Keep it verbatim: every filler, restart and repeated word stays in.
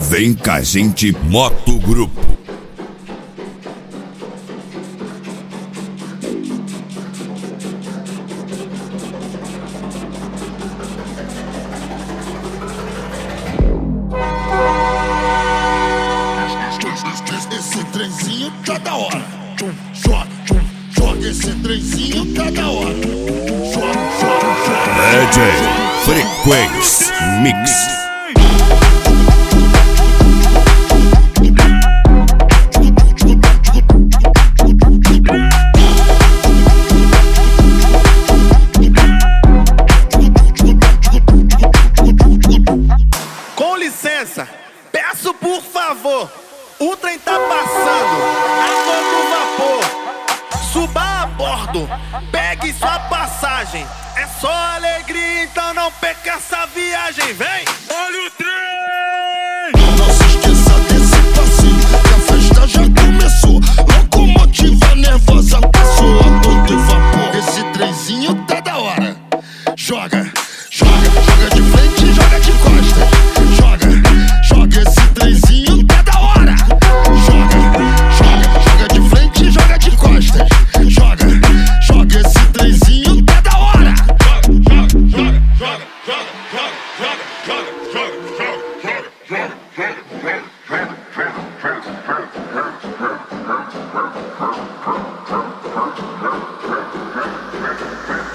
Vem com a gente, Moto Grupo. Esse trenzinho tá da hora. Joga, joga esse trenzinho tá da hora. Joga, joga, joga. D J Frequência Mix. Com licença, peço por favor. O trem tá passando a todo vapor. Suba a bordo, pegue sua passagem. É só alegria, então não perca essa viagem. Vem! Olha o trem! Não se esqueça desse passinho, que a festa já começou. Locomotiva nervosa passou a todo vapor. Esse trenzinho tá da hora. Joga, joga, joga de frente, joga de costas. Joga, joga esse trenzinho tá da hora. Joga, joga, joga de frente, joga de costas. Joga, joga esse trenzinho tá da hora. Joga, joga, joga, joga, joga, joga, joga, joga, joga, joga.